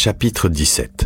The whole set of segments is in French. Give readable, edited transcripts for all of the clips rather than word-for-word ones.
Chapitre 17.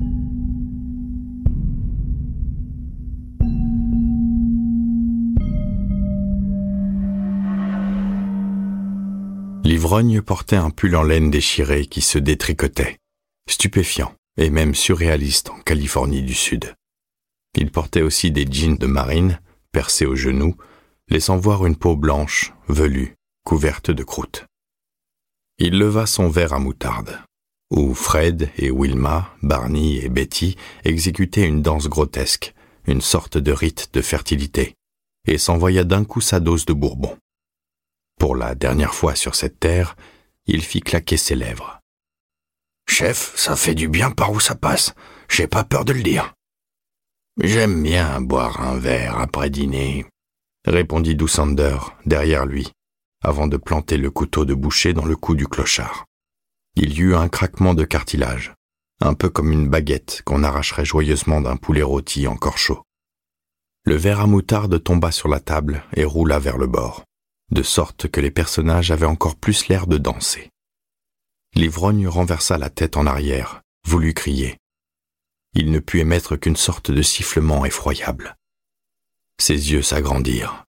L'ivrogne portait un pull en laine déchiré qui se détricotait, stupéfiant et même surréaliste en Californie du Sud. Il portait aussi des jeans de marine, percés aux genoux, laissant voir une peau blanche, velue, couverte de croûte. Il leva son verre à moutarde, où Fred et Wilma, Barney et Betty exécutaient une danse grotesque, une sorte de rite de fertilité, et s'envoya d'un coup sa dose de bourbon. Pour la dernière fois sur cette terre, il fit claquer ses lèvres. « Chef, ça fait du bien par où ça passe, j'ai pas peur de le dire. »« J'aime bien boire un verre après dîner, » répondit Dousander derrière lui, avant de planter le couteau de boucher dans le cou du clochard. Il y eut un craquement de cartilage, un peu comme une baguette qu'on arracherait joyeusement d'un poulet rôti encore chaud. Le verre à moutarde tomba sur la table et roula vers le bord, de sorte que les personnages avaient encore plus l'air de danser. L'ivrogne renversa la tête en arrière, voulut crier. Il ne put émettre qu'une sorte de sifflement effroyable. Ses yeux s'agrandirent,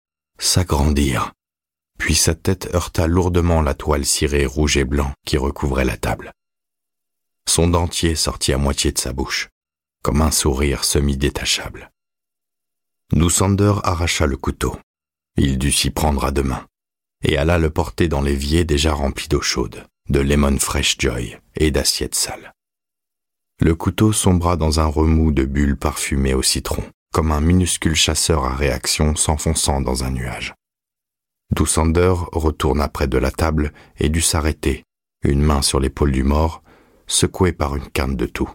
puis sa tête heurta lourdement la toile cirée rouge et blanc qui recouvrait la table. Son dentier sortit à moitié de sa bouche, comme un sourire semi-détachable. Dousander arracha le couteau. Il dut s'y prendre à deux mains, et alla le porter dans l'évier déjà rempli d'eau chaude, de Lemon Fresh Joy et d'assiettes sales. Le couteau sombra dans un remous de bulles parfumées au citron, comme un minuscule chasseur à réaction s'enfonçant dans un nuage. Dousander retourna près de la table et dut s'arrêter, une main sur l'épaule du mort, secoué par une quinte de toux.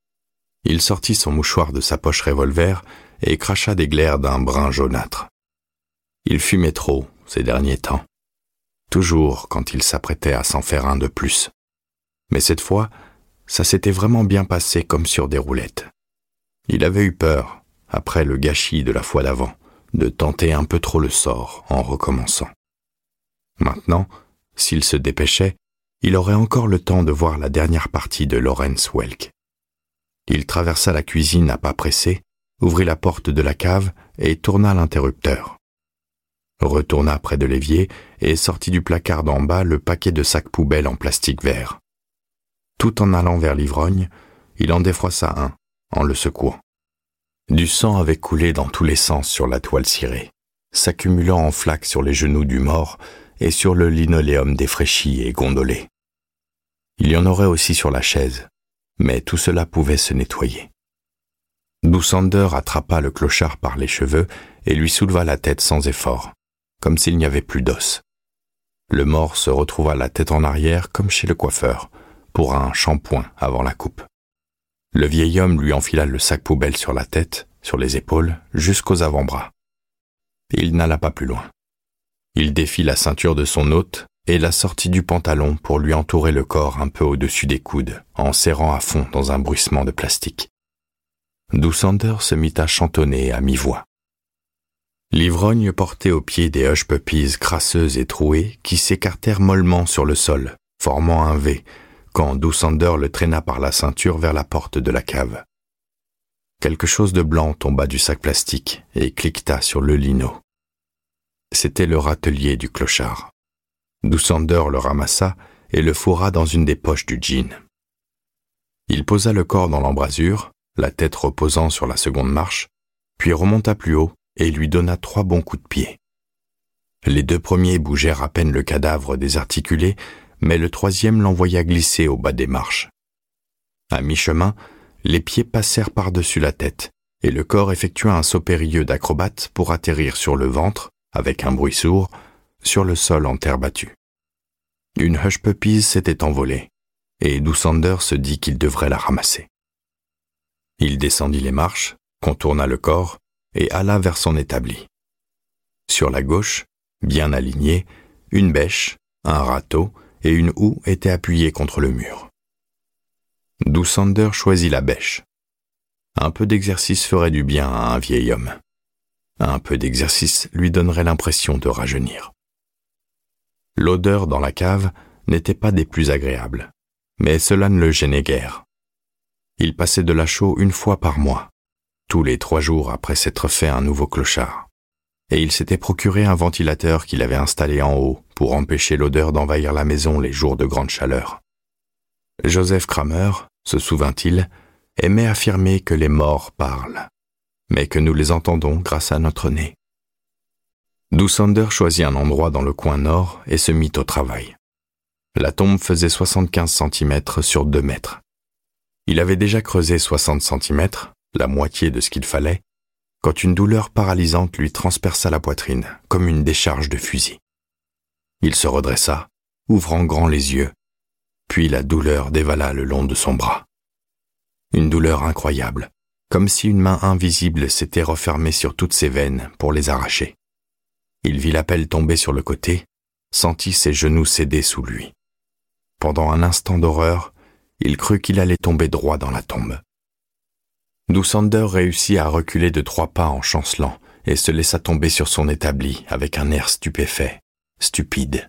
Il sortit son mouchoir de sa poche revolver et cracha des glaires d'un brun jaunâtre. Il fumait trop ces derniers temps, toujours quand il s'apprêtait à s'en faire un de plus. Mais cette fois, ça s'était vraiment bien passé comme sur des roulettes. Il avait eu peur, après le gâchis de la fois d'avant, de tenter un peu trop le sort en recommençant. Maintenant, s'il se dépêchait, il aurait encore le temps de voir la dernière partie de Lawrence Welk. Il traversa la cuisine à pas pressés, ouvrit la porte de la cave et tourna l'interrupteur. Retourna près de l'évier et sortit du placard d'en bas le paquet de sacs poubelles en plastique vert. Tout en allant vers l'ivrogne, il en défroissa un, en le secouant. Du sang avait coulé dans tous les sens sur la toile cirée, s'accumulant en flaques sur les genoux du mort et sur le linoléum défraîchi et gondolé. Il y en aurait aussi sur la chaise, mais tout cela pouvait se nettoyer. Dousander attrapa le clochard par les cheveux et lui souleva la tête sans effort, comme s'il n'y avait plus d'os. Le mort se retrouva la tête en arrière comme chez le coiffeur, pour un shampoing avant la coupe. Le vieil homme lui enfila le sac poubelle sur la tête, sur les épaules, jusqu'aux avant-bras. Il n'alla pas plus loin. Il défit la ceinture de son hôte et la sortit du pantalon pour lui entourer le corps un peu au-dessus des coudes, en serrant à fond dans un bruissement de plastique. Dousander se mit à chantonner à mi-voix. L'ivrogne portait aux pieds des hush puppies crasseuses et trouées qui s'écartèrent mollement sur le sol, formant un V, quand Dousander le traîna par la ceinture vers la porte de la cave. Quelque chose de blanc tomba du sac plastique et cliqueta sur le lino. C'était le râtelier du clochard. Dousander le ramassa et le fourra dans une des poches du jean. Il posa le corps dans l'embrasure, la tête reposant sur la seconde marche, puis remonta plus haut et lui donna 3 bons coups de pied. Les 2 premiers bougèrent à peine le cadavre désarticulé, mais le 3e l'envoya glisser au bas des marches. À mi-chemin, les pieds passèrent par-dessus la tête, et le corps effectua un saut périlleux d'acrobate pour atterrir sur le ventre, avec un bruit sourd, sur le sol en terre battue. Une hush puppies s'était envolée, et Dousander se dit qu'il devrait la ramasser. Il descendit les marches, contourna le corps, et alla vers son établi. Sur la gauche, bien alignés, une bêche, un râteau et une houe étaient appuyés contre le mur. Dousander choisit la bêche. Un peu d'exercice ferait du bien à un vieil homme. Un peu d'exercice lui donnerait l'impression de rajeunir. L'odeur dans la cave n'était pas des plus agréables, mais cela ne le gênait guère, Il passait de la chaux 1 fois par mois, tous les 3 jours après s'être fait un nouveau clochard. Et il s'était procuré un ventilateur qu'il avait installé en haut pour empêcher l'odeur d'envahir la maison les jours de grande chaleur. Joseph Kramer, se souvint-il, aimait affirmer que les morts parlent, mais que nous les entendons grâce à notre nez. Doosander choisit un endroit dans le coin nord et se mit au travail. La tombe faisait 75 cm sur 2 mètres. Il avait déjà creusé 60 cm, la moitié de ce qu'il fallait, quand une douleur paralysante lui transperça la poitrine, comme une décharge de fusil. Il se redressa, ouvrant grand les yeux, puis la douleur dévala le long de son bras. Une douleur incroyable, comme si une main invisible s'était refermée sur toutes ses veines pour les arracher. Il vit la pelle tomber sur le côté, sentit ses genoux céder sous lui. Pendant un instant d'horreur, il crut qu'il allait tomber droit dans la tombe. Doosander réussit à reculer de 3 pas en chancelant et se laissa tomber sur son établi avec un air stupéfait, stupide.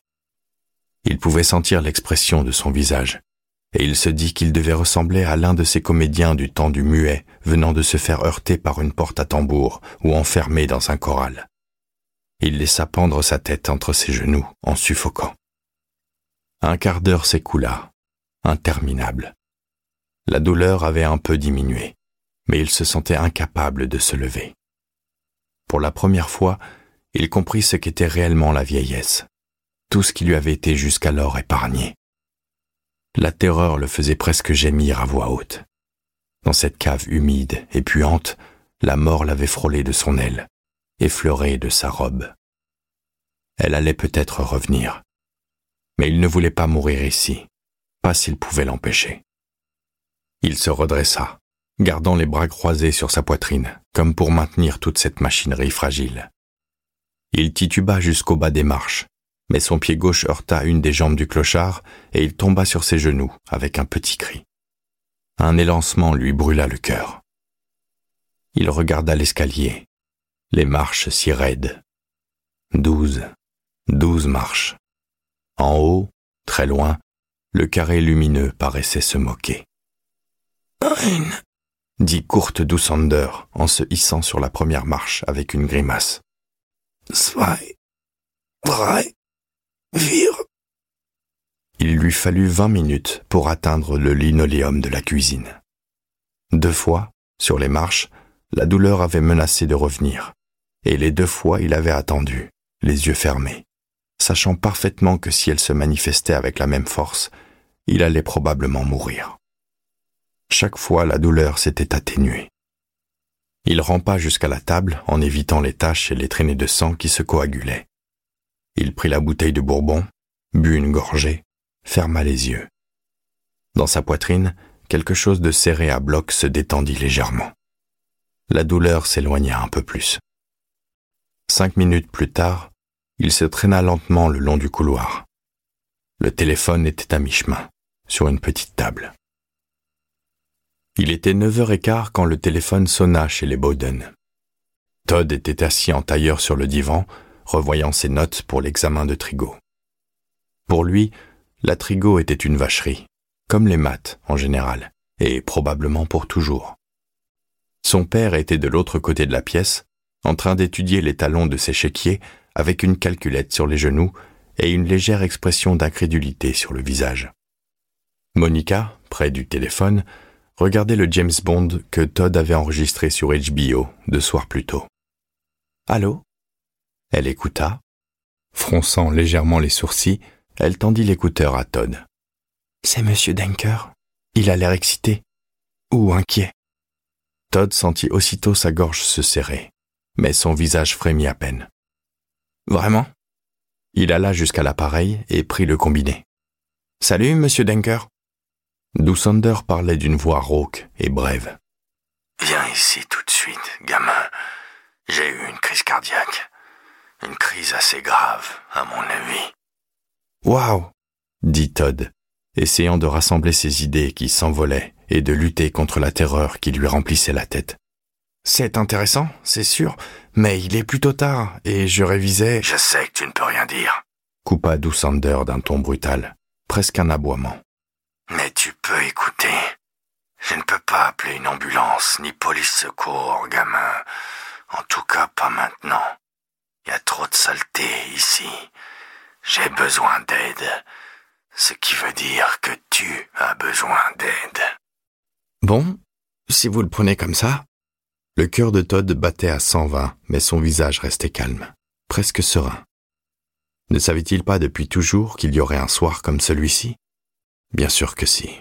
Il pouvait sentir l'expression de son visage, et il se dit qu'il devait ressembler à l'un de ces comédiens du temps du muet venant de se faire heurter par une porte à tambour ou enfermé dans un choral. Il laissa pendre sa tête entre ses genoux en suffoquant. Un quart d'heure s'écoula, interminable. La douleur avait un peu diminué, mais il se sentait incapable de se lever. Pour la première fois, il comprit ce qu'était réellement la vieillesse, tout ce qui lui avait été jusqu'alors épargné. La terreur le faisait presque gémir à voix haute. Dans cette cave humide et puante, la mort l'avait frôlé de son aile, effleuré de sa robe. Elle allait peut-être revenir, mais il ne voulait pas mourir ici, pas s'il pouvait l'empêcher. Il se redressa, gardant les bras croisés sur sa poitrine, comme pour maintenir toute cette machinerie fragile. Il tituba jusqu'au bas des marches, mais son pied gauche heurta une des jambes du clochard et il tomba sur ses genoux avec un petit cri. Un élancement lui brûla le cœur. Il regarda l'escalier, les marches si raides. 12 marches. En haut, très loin, le carré lumineux paraissait se moquer. « Ein » dit Kurt Doosander en se hissant sur la première marche avec une grimace. « 2, 3, 4 » Il lui fallut 20 minutes pour atteindre le linoléum de la cuisine. 2 fois, sur les marches, la douleur avait menacé de revenir, et les 2 fois il avait attendu, les yeux fermés, sachant parfaitement que si elle se manifestait avec la même force, il allait probablement mourir. Chaque fois, la douleur s'était atténuée. Il rampa jusqu'à la table en évitant les taches et les traînées de sang qui se coagulaient. Il prit la bouteille de bourbon, but une gorgée, ferma les yeux. Dans sa poitrine, quelque chose de serré à bloc se détendit légèrement. La douleur s'éloigna un peu plus. 5 minutes plus tard, il se traîna lentement le long du couloir. Le téléphone était à mi-chemin, sur une petite table. Il était 9h15 quand le téléphone sonna chez les Bowden. Todd était assis en tailleur sur le divan, revoyant ses notes pour l'examen de Trigo. Pour lui, la Trigo était une vacherie, comme les maths en général, et probablement pour toujours. Son père était de l'autre côté de la pièce, en train d'étudier les talons de ses chéquiers avec une calculette sur les genoux et une légère expression d'incrédulité sur le visage. Monica, près du téléphone, regardait le James Bond que Todd avait enregistré sur HBO 2 soirs plus tôt. « Allô ?» Elle écouta. Fronçant légèrement les sourcils, elle tendit l'écouteur à Todd. « C'est Monsieur Denker. Il a l'air excité. Ou inquiet. » Todd sentit aussitôt sa gorge se serrer, mais son visage frémit à peine. « Vraiment ?» Il alla jusqu'à l'appareil et prit le combiné. « Salut, Monsieur Denker. » Doosander parlait d'une voix rauque et brève. « Viens ici tout de suite, gamin. J'ai eu une crise cardiaque. Une crise assez grave, à mon avis. »« Waouh !» dit Todd, essayant de rassembler ses idées qui s'envolaient et de lutter contre la terreur qui lui remplissait la tête. « C'est intéressant, c'est sûr, mais il est plutôt tard et je révisais... »« Je sais que tu ne peux rien dire, » coupa Doosander d'un ton brutal, presque un aboiement. « Mais tu peux écouter. Je ne peux pas appeler une ambulance ni police secours, gamin. En tout cas, pas maintenant. Il y a trop de saleté ici. J'ai besoin d'aide. Ce qui veut dire que tu as besoin d'aide. Bon, si vous le prenez comme ça. Le cœur de Todd battait à 120, mais son visage restait calme, presque serein. Ne savait-il pas depuis toujours qu'il y aurait un soir comme celui-ci? Bien sûr que si.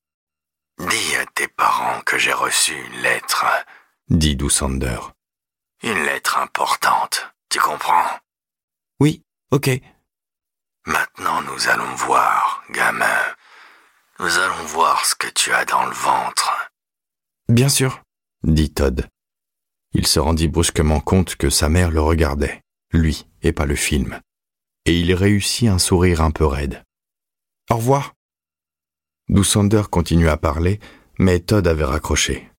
Dis à tes parents que j'ai reçu une lettre, dit Dousander. Une lettre importante, tu comprends? Oui, ok. Maintenant nous allons voir, gamin. Nous allons voir ce que tu as dans le ventre. Bien sûr, dit Todd. Il se rendit brusquement compte que sa mère le regardait, lui et pas le film. Et il réussit un sourire un peu raide. Au revoir. Dousander continuait à parler, mais Todd avait raccroché.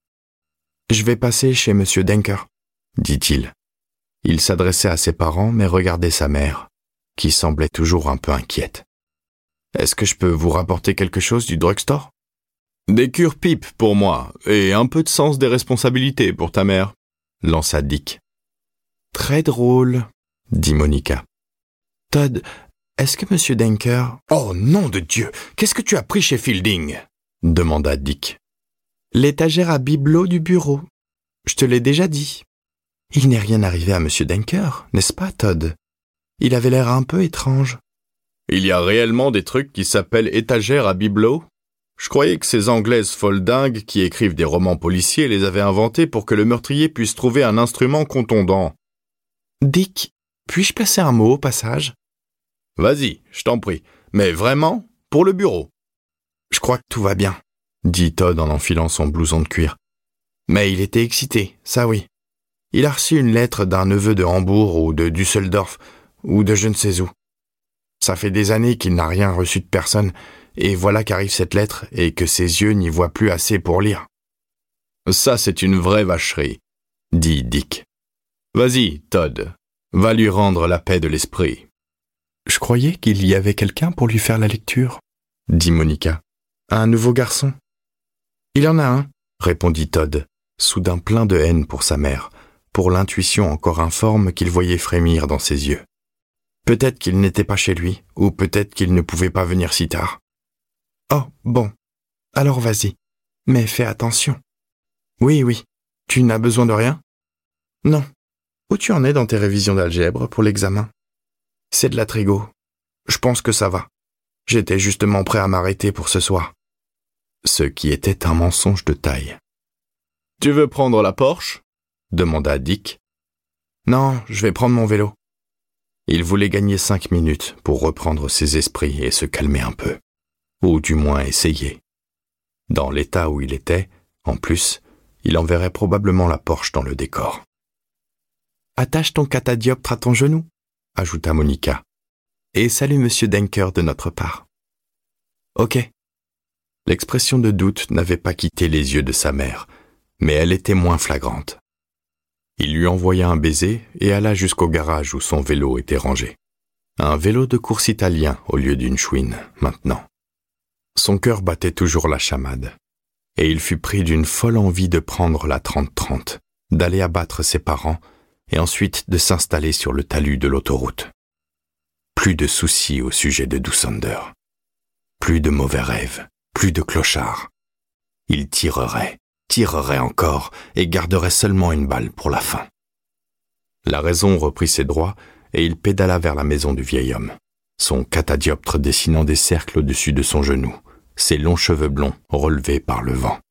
Je vais passer chez Monsieur Denker, dit-il. Il s'adressait à ses parents, mais regardait sa mère, qui semblait toujours un peu inquiète. Est-ce que je peux vous rapporter quelque chose du drugstore? Des cure-pipes pour moi, et un peu de sens des responsabilités pour ta mère, lança Dick. Très drôle, dit Monica. Todd, est-ce que Monsieur Denker... Oh, nom de Dieu, qu'est-ce que tu as pris chez Fielding? Demanda Dick. L'étagère à bibelots du bureau. Je te l'ai déjà dit. Il n'est rien arrivé à Monsieur Denker, n'est-ce pas, Todd? Il avait l'air un peu étrange. Il y a réellement des trucs qui s'appellent étagères à bibelots? Je croyais que ces Anglaises folles dingues qui écrivent des romans policiers les avaient inventés pour que le meurtrier puisse trouver un instrument contondant. Dick, puis-je placer un mot au passage? Vas-y, je t'en prie. Mais vraiment, pour le bureau. Je crois que tout va bien, dit Todd en enfilant son blouson de cuir. Mais il était excité, ça oui. Il a reçu une lettre d'un neveu de Hambourg ou de Düsseldorf, ou de je ne sais où. Ça fait des années qu'il n'a rien reçu de personne, et voilà qu'arrive cette lettre et que ses yeux n'y voient plus assez pour lire. Ça, c'est une vraie vacherie, dit Dick. Vas-y, Todd, va lui rendre la paix de l'esprit. Je croyais qu'il y avait quelqu'un pour lui faire la lecture, dit Monica. Un nouveau garçon. Il y en a un, répondit Todd, soudain plein de haine pour sa mère, pour l'intuition encore informe qu'il voyait frémir dans ses yeux. Peut-être qu'il n'était pas chez lui, ou peut-être qu'il ne pouvait pas venir si tard. Oh, bon. Alors vas-y. Mais fais attention. Oui. Tu n'as besoin de rien? Non. Où tu en es dans tes révisions d'algèbre pour l'examen? C'est de la trigo. Je pense que ça va. J'étais justement prêt à m'arrêter pour ce soir. Ce qui était un mensonge de taille. Tu veux prendre la Porsche? Demanda Dick. Non, je vais prendre mon vélo. Il voulait gagner 5 minutes pour reprendre ses esprits et se calmer un peu. Ou du moins essayer. Dans l'état où il était, en plus, il enverrait probablement la Porsche dans le décor. « Attache ton catadioptre à ton genou », ajouta Monica. « Et salue Monsieur Denker de notre part. »« Ok. » L'expression de doute n'avait pas quitté les yeux de sa mère, mais elle était moins flagrante. Il lui envoya un baiser et alla jusqu'au garage où son vélo était rangé. Un vélo de course italien au lieu d'une chouine, maintenant. Son cœur battait toujours la chamade, et il fut pris d'une folle envie de prendre la 30-30, d'aller abattre ses parents, et ensuite de s'installer sur le talus de l'autoroute. Plus de soucis au sujet de Dousander. Plus de mauvais rêves, plus de clochards. Il tirerait encore, et garderait seulement une balle pour la fin. La raison reprit ses droits, et il pédala vers la maison du vieil homme, son catadioptre dessinant des cercles au-dessus de son genou, ses longs cheveux blonds relevés par le vent.